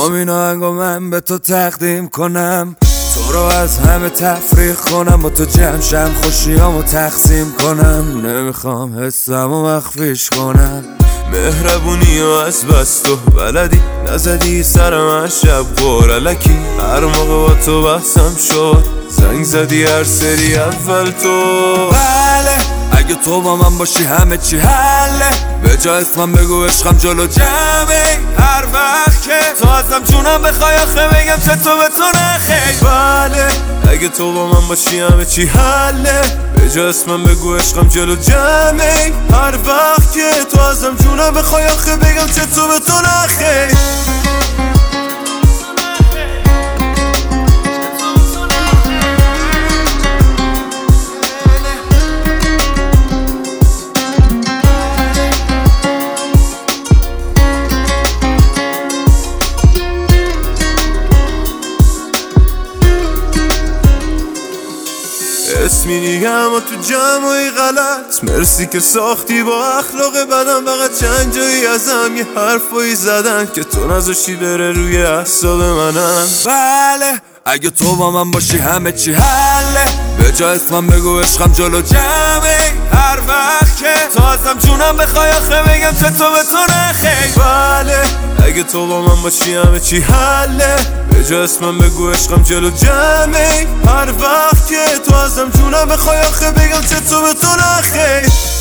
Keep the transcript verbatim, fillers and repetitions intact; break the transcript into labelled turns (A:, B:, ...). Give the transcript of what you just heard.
A: میخوام این آهنگو من به تو تقدیم کنم، تو رو از همه تفریق کنم، با تو جمع شم خوشیامو تقسیم کنم. نمیخوام حسمو مخفیش کنم، مهربونی و از بس تو بلدی، نزدی سر من شب قرالکی. هر موقع با تو بحثم شد زنگ زدی هر سری اول تو. بله اگه تو با من باشی همه چی حله، به جا اسمم بگو عشقم جلو جمعی. هر وقت که تو ازم جونم بخوای آخه بگم چطور به تو نخی. بله اگه تو با من باشی همه چی حله، به جا اسمم بگو عشقم جلو جمعی. هر وقت که تو ازم جونم بخوای آخه بگم چطور به تو نخی. اسمی نیگم و تو جمعی غلط، مرسی که ساختی با اخلاق بدم. فقط چند جایی ازم یه حرفایی زدن که تو نذاشتی بره روی اعصاب منم. بله اگه تو با من باشی همه چی حله، به جا اسمم بگو عشقم جلو جمعی. هر وقت که تو ازم جونم بخوای آخه بگم چطور به تو نخی. بله اگه تو با من باشی همه چی حله، به جا اسمم بگو عشقم جلو جمعی. هر وقت که تو ازم جونم بخوای آخه بگم چطور به تو نخی.